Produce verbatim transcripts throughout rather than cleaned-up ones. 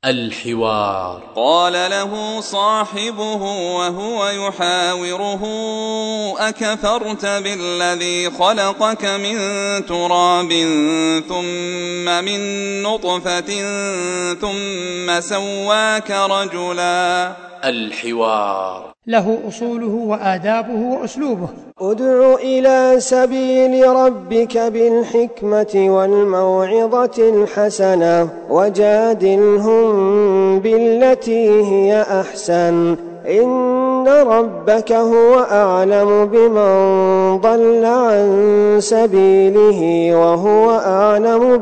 الحوار. قال له صاحبه وهو يحاوره: أكفرت بالذي خلقك من تراب ثم من نطفة ثم سواك رجلا. الحوار. له أصوله وآدابه وأسلوبه. ادع إلى سبيل ربك بالحكمة والموعظة الحسنة وجادلهم بالتي هي أحسن إن ربك هو أعلم بمن ضل عن سبيله وهو أعلم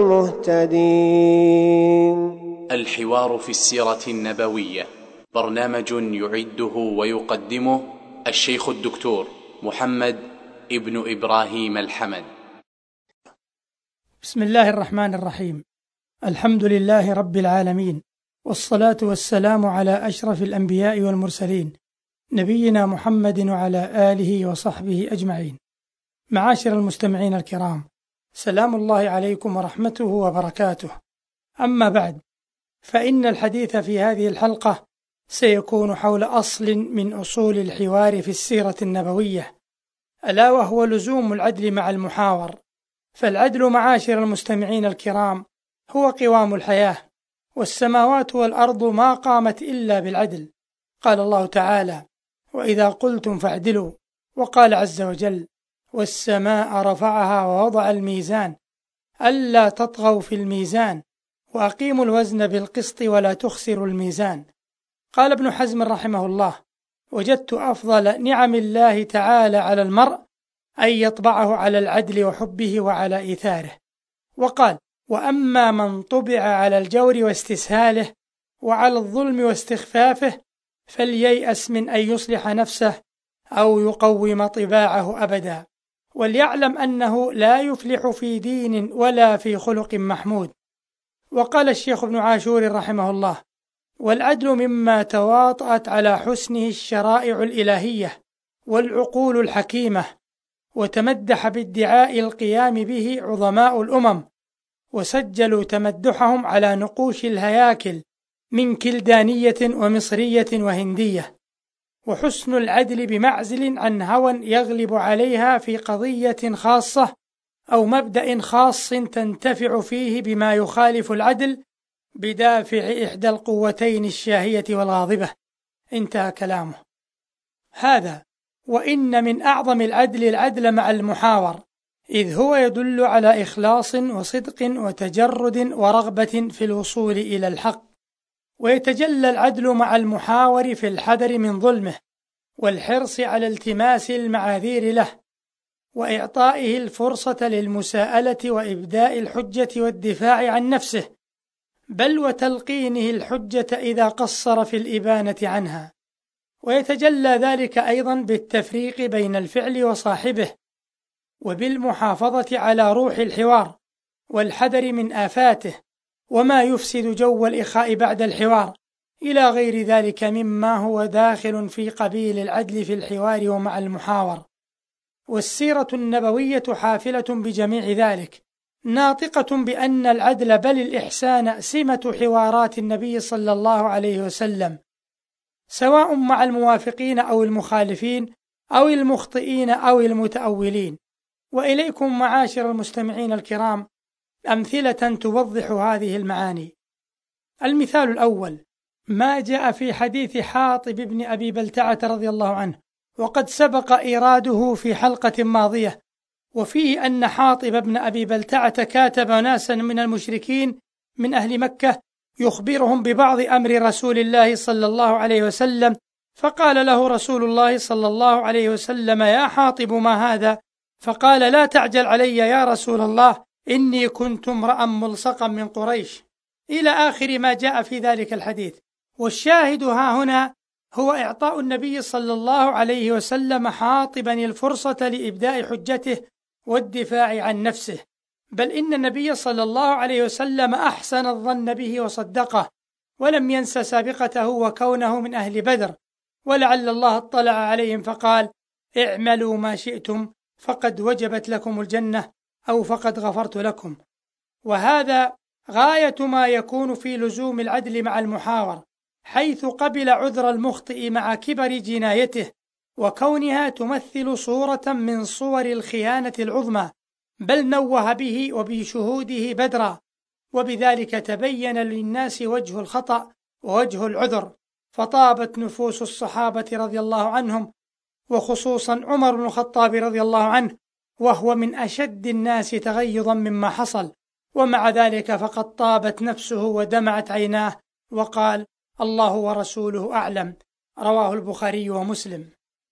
بالمهتدين. الحوار في السيرة النبوية برنامج يعده ويقدمه الشيخ الدكتور محمد ابن إبراهيم الحمد. بسم الله الرحمن الرحيم. الحمد لله رب العالمين، والصلاة والسلام على أشرف الأنبياء والمرسلين نبينا محمد وعلى آله وصحبه أجمعين. معاشر المستمعين الكرام، سلام الله عليكم ورحمته وبركاته. أما بعد، فإن الحديث في هذه الحلقة سيكون حول أصل من أصول الحوار في السيرة النبوية، ألا وهو لزوم العدل مع المحاور. فالعدل معاشر المستمعين الكرام هو قوام الحياة، والسماوات والأرض ما قامت إلا بالعدل. قال الله تعالى: وإذا قلتم فاعدلوا. وقال عز وجل: والسماء رفعها ووضع الميزان ألا تطغوا في الميزان وأقيموا الوزن بالقسط ولا تخسروا الميزان. قال ابن حزم رحمه الله: وجدت أفضل نعم الله تعالى على المرء أن يطبعه على العدل وحبه وعلى إيثاره. وقال: وأما من طبع على الجور واستسهاله وعلى الظلم واستخفافه فلييأس من أن يصلح نفسه أو يقوم طباعه أبدا، وليعلم أنه لا يفلح في دين ولا في خلق محمود. وقال الشيخ ابن عاشور رحمه الله: والعدل مما تواطأت على حسنه الشرائع الإلهية والعقول الحكيمة، وتمدح بادعاء القيام به عظماء الأمم، وسجلوا تمدحهم على نقوش الهياكل من كلدانية ومصرية وهندية. وحسن العدل بمعزل عن هوى يغلب عليها في قضية خاصة أو مبدأ خاص تنتفع فيه بما يخالف العدل بدافع إحدى القوتين الشاهية والغاضبة. انتهى كلامه. هذا وإن من أعظم العدل العدل مع المحاور، إذ هو يدل على إخلاص وصدق وتجرد ورغبة في الوصول إلى الحق. ويتجلى العدل مع المحاور في الحذر من ظلمه والحرص على التماس المعاذير له، وإعطائه الفرصة للمساءلة وإبداء الحجة والدفاع عن نفسه، بل وتلقينه الحجة إذا قصر في الإبانة عنها. ويتجلى ذلك أيضا بالتفريق بين الفعل وصاحبه، وبالمحافظة على روح الحوار والحذر من آفاته وما يفسد جو الإخاء بعد الحوار، إلى غير ذلك مما هو داخل في قبيل العدل في الحوار ومع المحاور. والسيرة النبوية حافلة بجميع ذلك، ناطقة بأن العدل بل الإحسان سمة حوارات النبي صلى الله عليه وسلم، سواء مع الموافقين أو المخالفين أو المخطئين أو المتأولين. وإليكم معاشر المستمعين الكرام أمثلة توضح هذه المعاني. المثال الأول ما جاء في حديث حاطب بن أبي بلتعة رضي الله عنه، وقد سبق إيراده في حلقة ماضية، وفيه أن حاطب بن أبي بلتعة كاتب ناسا من المشركين من أهل مكة يخبرهم ببعض أمر رسول الله صلى الله عليه وسلم، فقال له رسول الله صلى الله عليه وسلم: يا حاطب ما هذا؟ فقال: لا تعجل علي يا رسول الله، إني كنت امرأ ملصقا من قريش، إلى آخر ما جاء في ذلك الحديث. والشاهد ها هنا هو إعطاء النبي صلى الله عليه وسلم حاطبا الفرصة لإبداء حجته والدفاع عن نفسه، بل إن النبي صلى الله عليه وسلم أحسن الظن به وصدقه، ولم ينس سابقته وكونه من أهل بدر، ولعل الله اطلع عليهم فقال: اعملوا ما شئتم فقد وجبت لكم الجنة أو فقد غفرت لكم. وهذا غاية ما يكون في لزوم العدل مع المحاور، حيث قبل عذر المخطئ مع كبر جنايته وكونها تمثل صورة من صور الخيانة العظمى، بل نوه به وبشهوده بدرا، وبذلك تبين للناس وجه الخطأ ووجه العذر، فطابت نفوس الصحابة رضي الله عنهم، وخصوصا عمر بن الخطاب رضي الله عنه، وهو من أشد الناس تغيظا مما حصل، ومع ذلك فقد طابت نفسه ودمعت عيناه وقال: الله ورسوله أعلم. رواه البخاري ومسلم.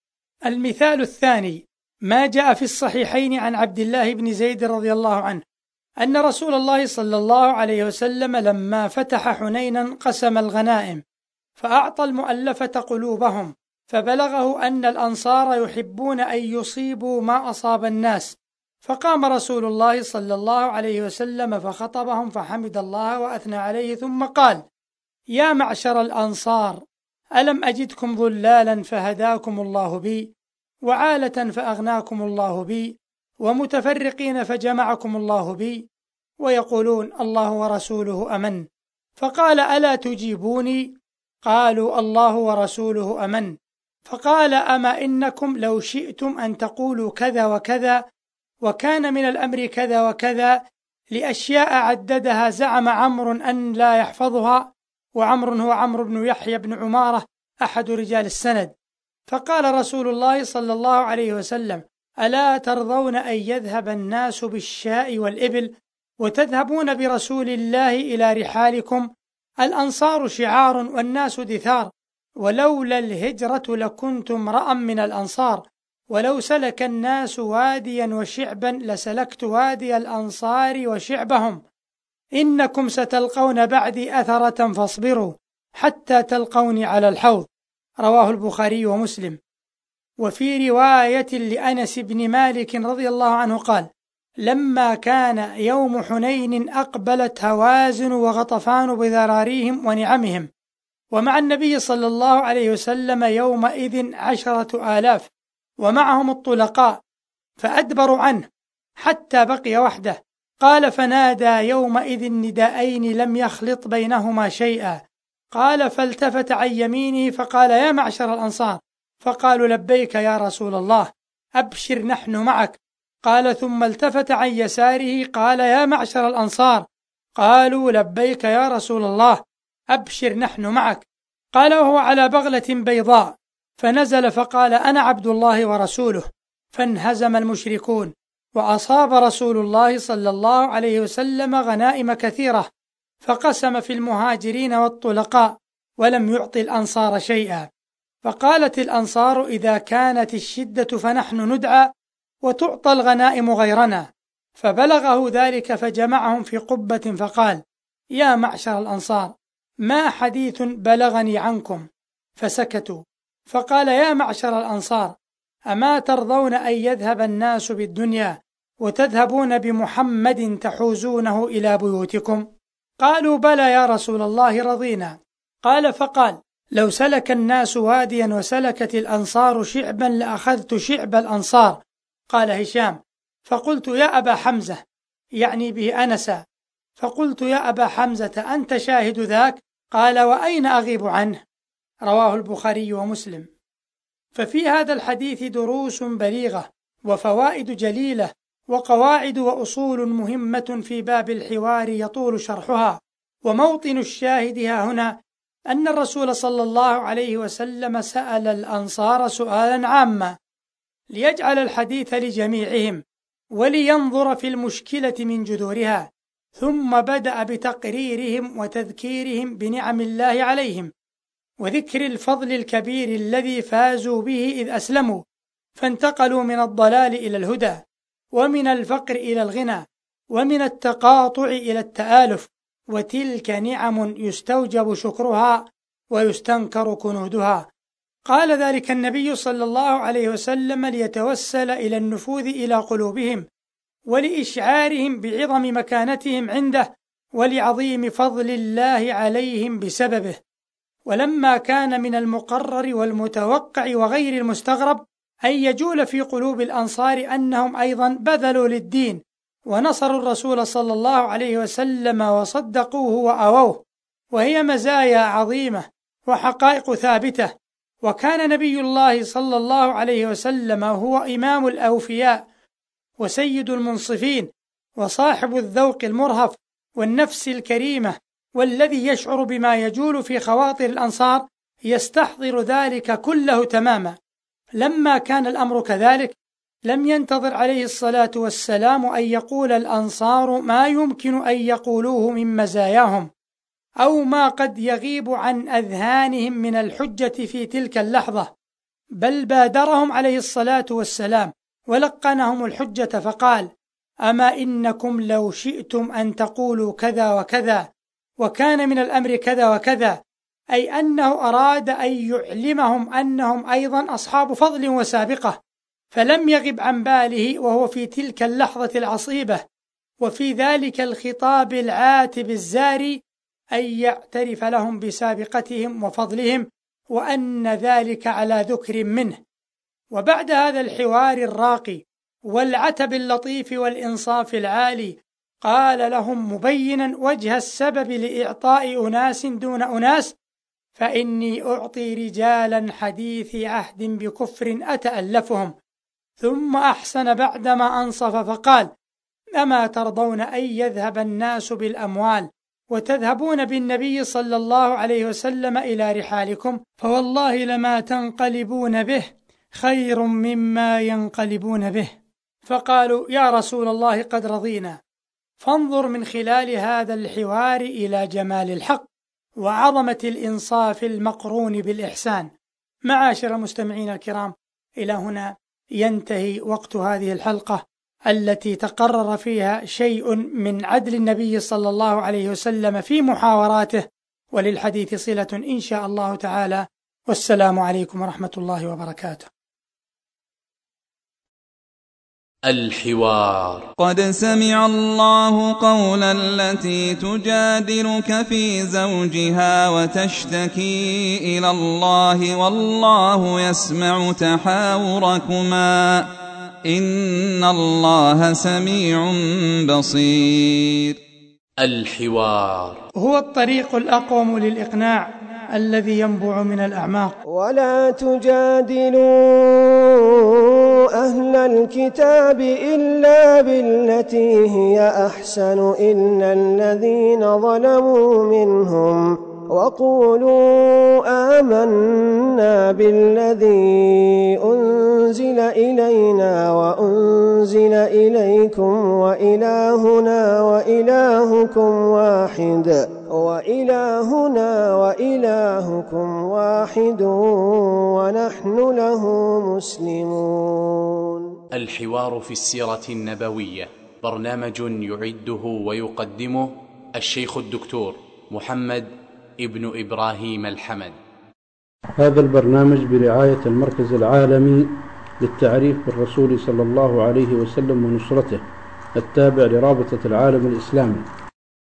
المثال الثاني ما جاء في الصحيحين عن عبد الله بن زيد رضي الله عنه أن رسول الله صلى الله عليه وسلم لما فتح حنينا قسم الغنائم، فأعطى المؤلفة قلوبهم، فبلغه أن الأنصار يحبون أن يصيبوا ما أصاب الناس، فقام رسول الله صلى الله عليه وسلم فخطبهم فحمد الله وأثنى عليه، ثم قال: يا معشر الأنصار، ألم أجدكم ضلالا فهداكم الله بي، وعالة فأغناكم الله بي، ومتفرقين فجمعكم الله بي، ويقولون الله ورسوله أمن. فقال: ألا تجيبوني؟ قالوا: الله ورسوله أمن. فقال: أما إنكم لو شئتم أن تقولوا كذا وكذا، وكان من الأمر كذا وكذا، لأشياء عددها زعم عمرو أن لا يحفظها، وعمر هو عمرو بن يحيى بن عمارة أحد رجال السند. فقال رسول الله صلى الله عليه وسلم: ألا ترضون أن يذهب الناس بالشاء والإبل وتذهبون برسول الله إلى رحالكم؟ الأنصار شعار والناس دثار، ولولا الهجرة لكنت امرأ من الأنصار، ولو سلك الناس واديا وشعبا لسلكت وادي الأنصار وشعبهم، إنكم ستلقون بعدي أثرة فاصبروا حتى تلقوني على الحوض. رواه البخاري ومسلم. وفي رواية لأنس بن مالك رضي الله عنه قال: لما كان يوم حنين أقبلت هوازن وغطفان بذراريهم ونعمهم، ومع النبي صلى الله عليه وسلم يومئذ عشرة آلاف، ومعهم الطلقاء، فأدبروا عنه حتى بقي وحده. قال: فنادى يومئذ نداءين لم يخلط بينهما شيئا. قال: فالتفت عن يمينه فقال: يا معشر الأنصار. فقالوا: لبيك يا رسول الله، أبشر نحن معك. قال: ثم التفت عن يساره قال: يا معشر الأنصار. قالوا: لبيك يا رسول الله، أبشر نحن معك. قال وهو على بغلة بيضاء، فنزل فقال: أنا عبد الله ورسوله. فانهزم المشركون، وأصاب رسول الله صلى الله عليه وسلم غنائم كثيرة، فقسم في المهاجرين والطلقاء، ولم يعطي الأنصار شيئا. فقالت الأنصار: إذا كانت الشدة فنحن ندعى، وتعطى الغنائم غيرنا. فبلغه ذلك فجمعهم في قبة فقال: يا معشر الأنصار، ما حديث بلغني عنكم؟ فسكتوا. فقال: يا معشر الأنصار، أما ترضون أن يذهب الناس بالدنيا وتذهبون بمحمد تحوزونه إلى بيوتكم؟ قالوا: بلى يا رسول الله، رضينا. قال فقال: لو سلك الناس واديا وسلكت الأنصار شعبا لأخذت شعب الأنصار. قال هشام: فقلت: يا أبا حمزة، يعني به أنسا، فقلت: يا أبا حمزة، أنت شاهد ذاك؟ قال: وأين أغيب عنه؟ رواه البخاري ومسلم. ففي هذا الحديث دروس بليغة وفوائد جليلة وقواعد وأصول مهمة في باب الحوار يطول شرحها، وموطن الشاهد ها هنا أن الرسول صلى الله عليه وسلم سأل الأنصار سؤالا عاما ليجعل الحديث لجميعهم ولينظر في المشكلة من جذورها، ثم بدأ بتقريرهم وتذكيرهم بنعم الله عليهم وذكر الفضل الكبير الذي فازوا به إذ أسلموا، فانتقلوا من الضلال إلى الهدى، ومن الفقر إلى الغنى، ومن التقاطع إلى التآلف، وتلك نعم يستوجب شكرها ويستنكر كنودها. قال ذلك النبي صلى الله عليه وسلم ليتوسل إلى النفوذ إلى قلوبهم، ولإشعارهم بعظم مكانتهم عنده ولعظيم فضل الله عليهم بسببه. ولما كان من المقرر والمتوقع وغير المستغرب أن يجول في قلوب الأنصار أنهم أيضا بذلوا للدين ونصروا الرسول صلى الله عليه وسلم وصدقوه وآووه، وهي مزايا عظيمة وحقائق ثابتة. وكان نبي الله صلى الله عليه وسلم هو إمام الأوفياء وسيد المنصفين وصاحب الذوق المرهف والنفس الكريمة، والذي يشعر بما يجول في خواطر الأنصار يستحضر ذلك كله تماما. لما كان الأمر كذلك لم ينتظر عليه الصلاة والسلام أن يقول الأنصار ما يمكن أن يقولوه من مزاياهم أو ما قد يغيب عن أذهانهم من الحجة في تلك اللحظة، بل بادرهم عليه الصلاة والسلام ولقنهم الحجة فقال: أما إنكم لو شئتم أن تقولوا كذا وكذا وكان من الأمر كذا وكذا، أي أنه أراد أن يعلمهم أنهم أيضا أصحاب فضل وسابقة، فلم يغب عن باله وهو في تلك اللحظة العصيبة وفي ذلك الخطاب العاتب الزاري أن يعترف لهم بسابقتهم وفضلهم، وأن ذلك على ذكر منه. وبعد هذا الحوار الراقي والعتب اللطيف والإنصاف العالي قال لهم مبينا وجه السبب لإعطاء أناس دون أناس: فإني أعطي رجالا حديث عهد بكفر أتألفهم. ثم أحسن بعدما أنصف فقال: أما ترضون أن يذهب الناس بالأموال وتذهبون بالنبي صلى الله عليه وسلم إلى رحالكم؟ فوالله لما تنقلبون به خير مما ينقلبون به. فقالوا: يا رسول الله قد رضينا. فانظر من خلال هذا الحوار إلى جمال الحق وعظمة الإنصاف المقرون بالإحسان. معاشر المستمعين الكرام، إلى هنا ينتهي وقت هذه الحلقة التي تقرر فيها شيء من عدل النبي صلى الله عليه وسلم في محاوراته، وللحديث صلة إن شاء الله تعالى. والسلام عليكم ورحمة الله وبركاته. الحوار. قد سمع الله قولا التي تجادلك في زوجها وتشتكي إلى الله والله يسمع تحاوركما إن الله سميع بصير. الحوار هو الطريق الأقوم للإقناع الذي ينبع من الأعماق. ولا تجادلوا أهل الكتاب إلا بالتي هي أحسن إلا الذين ظلموا منهم وقولوا آمنا بالذي أنزل إلينا وأنزل إليكم وإلهنا وإلهكم واحد وإلهنا وإلهكم واحد ونحن له مسلمون. الحوار في السيرة النبوية، برنامج يعده ويقدمه الشيخ الدكتور محمد ابن إبراهيم الحمد. هذا البرنامج برعاية المركز العالمي للتعريف بالرسول صلى الله عليه وسلم ونصرته، التابع لرابطة العالم الإسلامي.